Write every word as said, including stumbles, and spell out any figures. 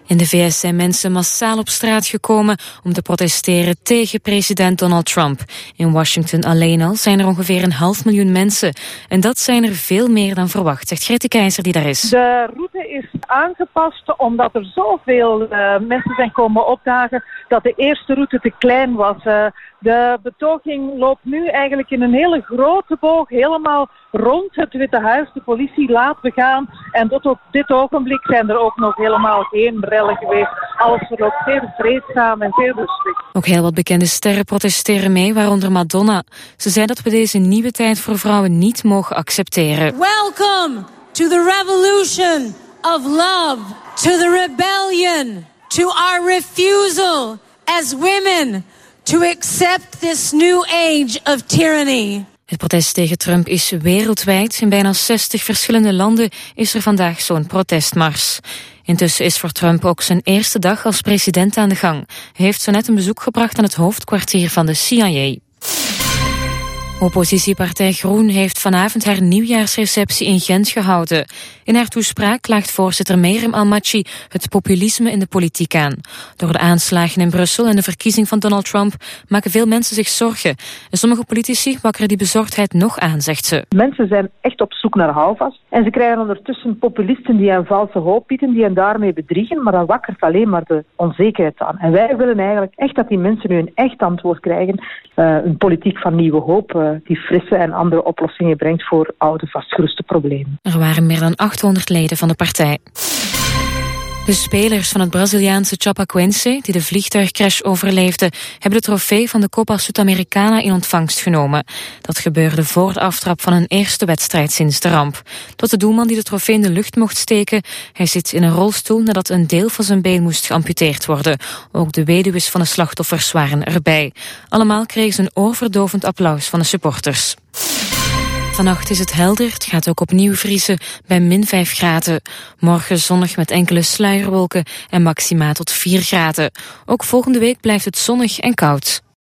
In de V S zijn mensen massaal op straat gekomen om te protesteren tegen president Donald Trump. In Washington alleen al zijn er ongeveer een half miljoen mensen. En dat zijn er veel meer dan verwacht, zegt Grete Keizer die daar is. De route is aangepast omdat er zoveel uh, mensen zijn komen opdagen dat de eerste route te klein was. Uh, de betoging loopt nu eigenlijk in een hele grote boog helemaal rond het Witte Huis. De politie laat begaan en tot op dit ogenblik zijn er ook nog helemaal geen rellen geweest. Alles verloopt zeer vreedzaam en zeer rustig. Ook heel wat bekende sterren protesteren mee, waaronder Madonna. Ze zei dat we deze nieuwe tijd voor vrouwen niet mogen accepteren. Welcome to the revolution of love, to the rebellion, to our refusal as women to accept this new age of tyranny. Het protest tegen Trump is wereldwijd. In bijna zestig verschillende landen is er vandaag zo'n protestmars. Intussen is voor Trump ook zijn eerste dag als president aan de gang. Hij heeft zo net een bezoek gebracht aan het hoofdkwartier van de C I A. Oppositiepartij Groen heeft vanavond haar nieuwjaarsreceptie in Gent gehouden. In haar toespraak klaagt voorzitter Meirem Almaty het populisme in de politiek aan. Door de aanslagen in Brussel en de verkiezing van Donald Trump maken veel mensen zich zorgen. En sommige politici wakkeren die bezorgdheid nog aan, zegt ze. Mensen zijn echt op zoek naar houvast. En ze krijgen ondertussen populisten die hen valse hoop bieden, die hen daarmee bedriegen. Maar dat wakkert alleen maar de onzekerheid aan. En wij willen eigenlijk echt dat die mensen nu een echt antwoord krijgen. Uh, een politiek van nieuwe hoop, uh, die frisse en andere oplossingen brengt voor oude vastgeroeste problemen. Er waren meer dan achthonderd leden van de partij. De spelers van het Braziliaanse Chapecoense, die de vliegtuigcrash overleefden, hebben de trofee van de Copa Sudamericana in ontvangst genomen. Dat gebeurde voor de aftrap van hun eerste wedstrijd sinds de ramp. Het was de doelman die de trofee in de lucht mocht steken. Hij zit in een rolstoel nadat een deel van zijn been moest geamputeerd worden. Ook de weduwen van de slachtoffers waren erbij. Allemaal kregen ze een oorverdovend applaus van de supporters. Vannacht is het helder, het gaat ook opnieuw vriezen bij min vijf graden. Morgen zonnig met enkele sluierwolken en maxima tot vier graden. Ook volgende week blijft het zonnig en koud.